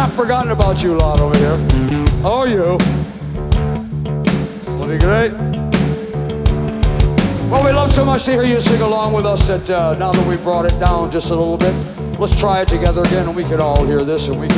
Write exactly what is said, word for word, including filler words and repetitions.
not forgotten about you lot over here. Oh, you. Pretty great. Well, we love so much to hear you sing along with us that uh, now that we brought it down just a little bit, let's try it together again and we can all hear this and we can